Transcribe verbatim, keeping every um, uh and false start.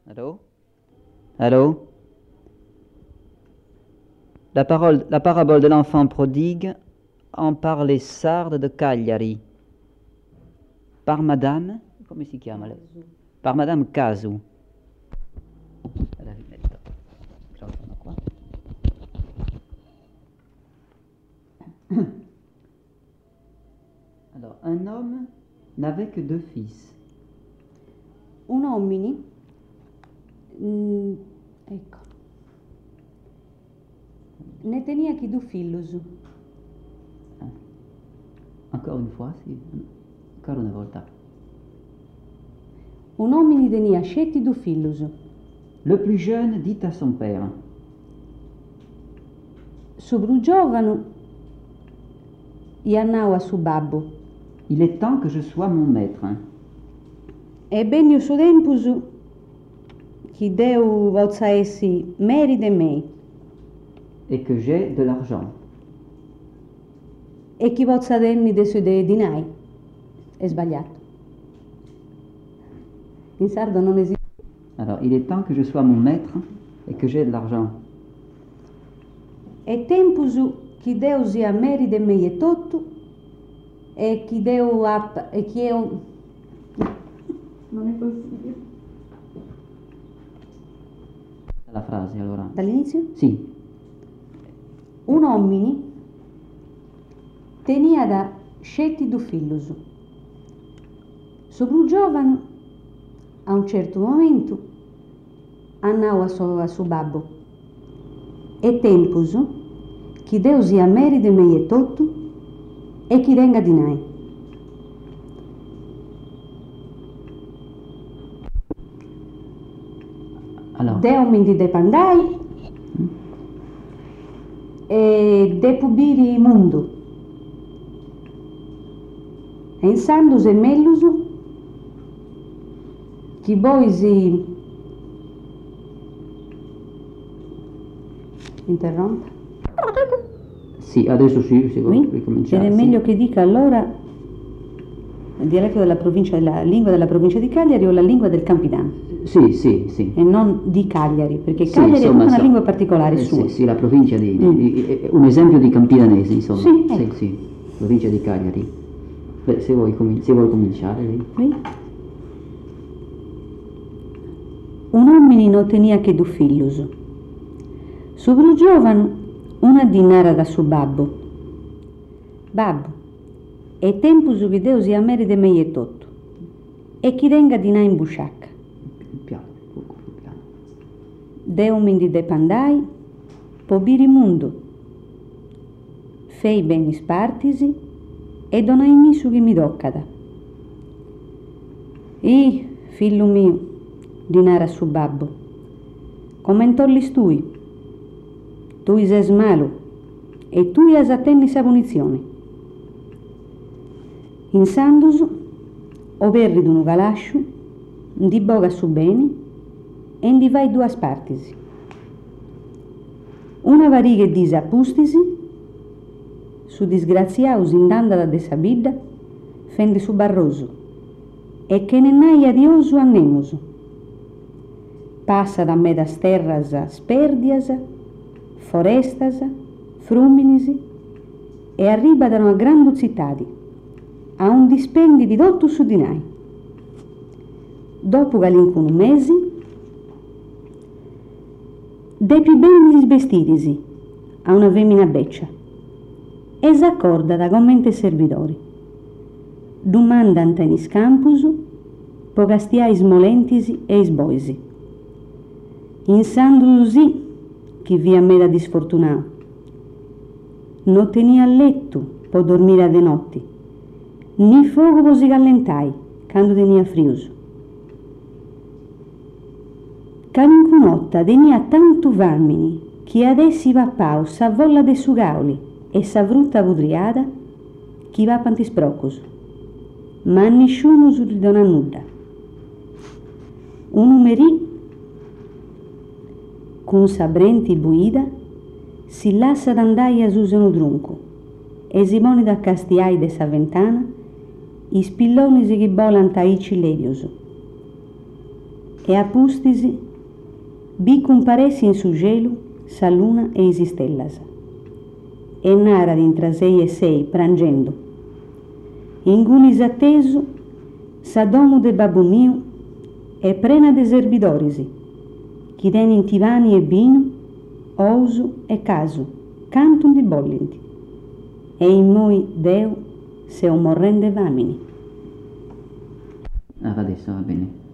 Allô? Allô? La, parole, la parabole de l'enfant prodigue en parle les sardes de Cagliari. Par Madame, come si chiama lei? Par Madame Casu. La rimetto. Ce la fanno qua. Alors, un homme n'avait que deux fils. Un uomini, mm, ecco, ne tenia chi due fillus. Ah. Encore une fois, sì. Ancora una volta. Un uomini tenia scetti due fillus. Le plus jeune dit à son père: Su più giovane gli andava a su babbo. Il est temps que je sois mon maître. E benni su tempus chi Deu vozza essi merite me Et que j'ai de l'argent. e chi vozza denni de sui de dinai. È sbagliato. In sardo non esiste. Alors, il est temps que je sois mon maître et que j'ai de l'argent. E tempus chi Deu sia merite me e tutto e chi Deu app e chi è un... Non è possibile. La frase allora. Dall'inizio? Sì. Un uomini tenia da scetti due fillus. Su più giovane, a un certo momento, andava a su, a su babbo. E tempus, chi Deu sia merite me e tutto, e chi venga di noi. Alors. Deu mi di depandai e de pubiri mundo. E insandus e mellus chi voi si interrompa? Sì, adesso sì, si vuole Oui? ricominciare. Ed è sì. meglio che dica allora il dialetto della provincia, la lingua della provincia di Cagliari o la lingua del Campidano, Sì, sì, sì. e non di Cagliari, perché Sì, Cagliari insomma, è tutta una so- lingua particolare eh, sua. Sì, sì, la provincia di... di- Mm. di- eh, un esempio di campidanese, insomma. Sì, sì, ecco. sì, provincia di Cagliari. Beh, se vuoi, comin- se vuoi cominciare lì. Oui? Un uomini non tenia che due fillus. Su più giovane, una dinara da su babbo. Babbo, è tempo su che Deu sia merite me e tutto. E chi venga di na in busciacca. Piano, poco più piano. Deu mi di depandai, pobiri mundo. Fei beni spartisi e donaimi su chi mi toccada. I, figlio mio, dinara su babbo, commentolli stui, tu sei malo e tu has attendi sa punizione. In sandus, overri d'uno galasciu, di boga su bene e di vai due spartisi. Una variga e disappustisi, su disgraziaus indanda de sa bidda, fendi su barroso, e che ne naia diosu annemusu. Passa da me das terras sperdias, forestas, fruminisi, e arriba da una grande cittadi, a un dispendi di dotto su di noi. Dopo galincunu mesi, depi ben disvestirisi a una femmina beccia, e s'accorda da commente servidori. Dumandant in iscampus, po castiai smolentisi e isboisi. Insandulusi, chi via me da disfortunao, non tenia letto po dormire de notti, ni fogo po si gallentai, quando tenia friuso. Calincunotta tenia tanto vammini, chi adessi va pau sa volla de su gauli e sa frutta pudriada, chi va panti sprocos, ma nessuno su ridona nuda. Un umerì, con sa brenti buida, si lassa d'andaia su seno drunco, e si pone da castiai de sa ventana, i spilloni si chi bolant a ici levius. e apustisi, bi comparesi in su gelu sa luna e is stellas. E nara d'intra sei e sei, prangendo. In gunis attesu, sa domu de babbu miu è prena de serbidorisi, chi tenin tivani e binu, ousu e casu, cantum di bollinti. E in moi Deu se o morrende vamini. Ah, adesso va bene.